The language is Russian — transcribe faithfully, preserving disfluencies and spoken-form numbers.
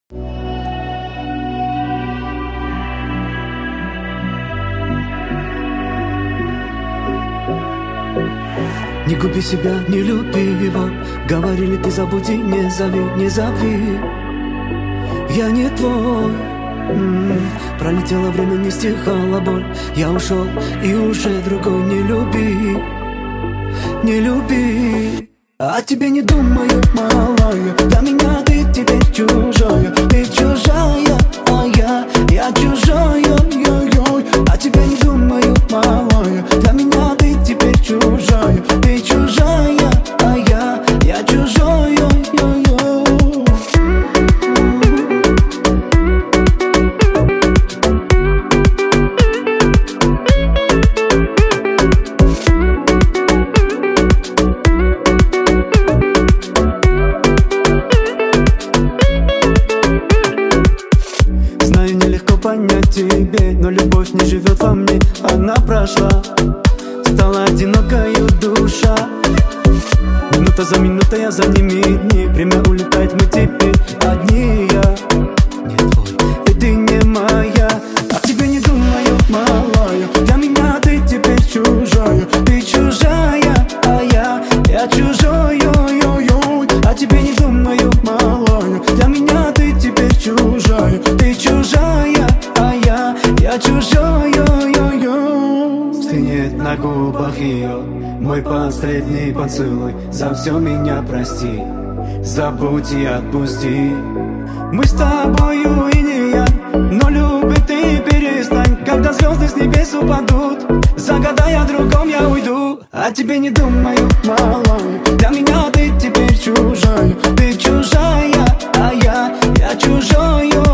Не губи себя, не люби его. Говорили, ты забуди, не зови, не зови. Я не твой. М-м-м. Пролетело время, не стихала боль. Я ушел, и уже другой. Не люби, не люби. О тебе не думаю, малая. Для меня ты теперь чужая. Ты чужая, а я, я чужая, ой-ой. О тебе не думаю, малая. Для меня ты теперь чужая. Ты чужая, а я, я чужой, ой-ой. Понять тебе, но любовь не живет во мне. Она прошла, стала одинокою душа. Минута за минутой, а за ними дни. Время улетает, мы теперь одни. Я не твой, и ты не моя. О тебе не думаю, малая. Для меня ты теперь чужая. Ты чужая, а я, я чужой, ой-ой-ой. О тебе не думаю, малая. Для меня ты теперь чужая. Ты чужая, я чужой, ой-ой-ой. Стынет на губах ее мой последний поцелуй. За все меня прости, забудь и отпусти. Мы с тобою и не я, но любить ты перестань. Когда звезды с небес упадут, загадай о другом, я уйду. О тебе не думаю, малая. Для меня ты теперь чужая. Ты чужая, а я, я чужой.